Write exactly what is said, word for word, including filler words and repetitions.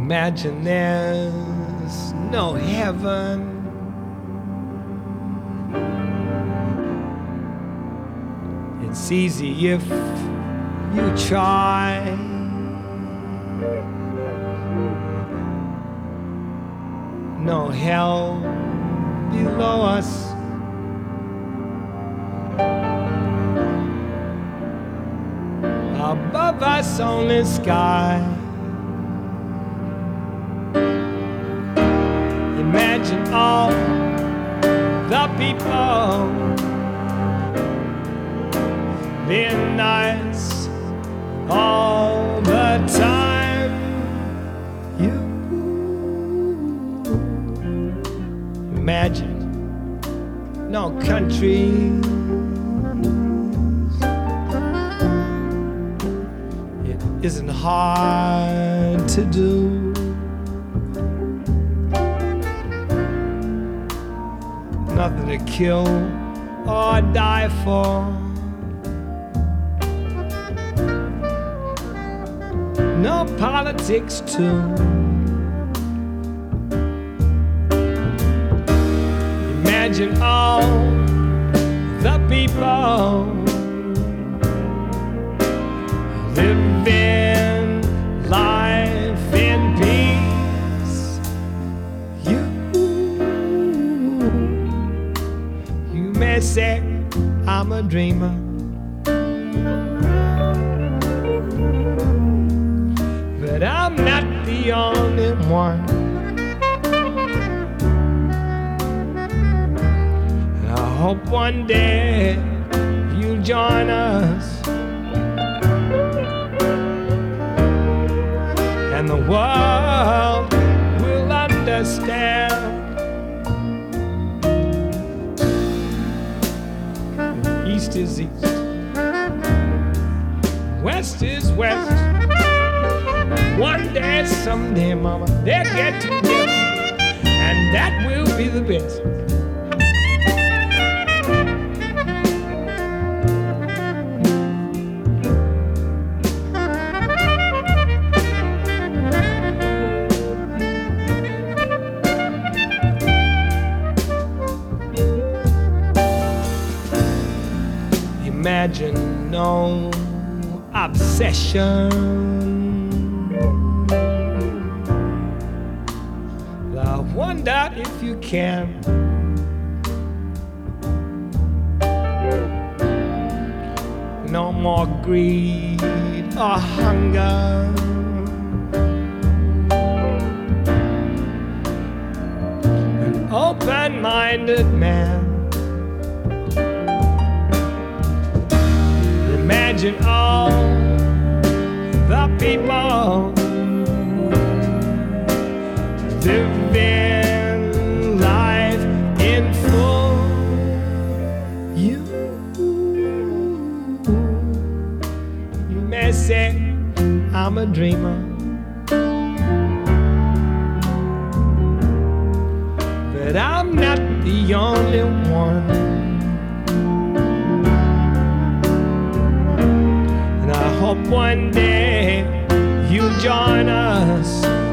Imagine there's no heaven. It's easy if you try. No hell below us. Above us only sky. Imagine all the people being nice all the time. You imagine no countries. It isn't hard to do. Nothing to kill or die for. No politics too. Imagine all the people living life in peace. You, you may say I'm a dreamer, but I'm not the only one. And I hope one day you'll join us, and the world will understand. East is east, west is west. One day, someday, mama, they'll get together, and that will be the best. Imagine no obsession. I wonder if you can. No more greed or hunger. An open-minded man. Imagine all the people living life in full. You, you may say I'm a dreamer, but I'm not the only one. And I hope one day you'll join us,